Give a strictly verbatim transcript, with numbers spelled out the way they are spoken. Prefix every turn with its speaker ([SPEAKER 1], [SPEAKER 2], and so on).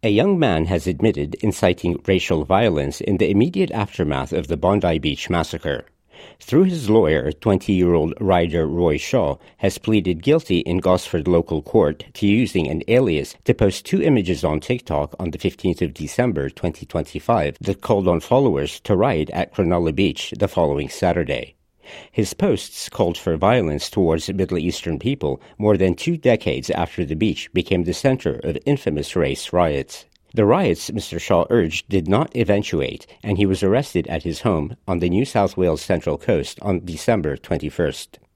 [SPEAKER 1] A young man has admitted inciting racial violence in the immediate aftermath of the Bondi Beach massacre. Through his lawyer, twenty-year-old Ryder Roy Shaw has pleaded guilty in Gosford local court to using an alias to post two images on TikTok on the fifteenth of December twenty twenty-five that called on followers to riot at Cronulla Beach the following Saturday. His posts called for violence towards Middle Eastern people more than two decades after the beach became the center of infamous race riots. The riots, Mister Shaw urged, did not eventuate, and he was arrested at his home on the New South Wales Central Coast on December twenty-first.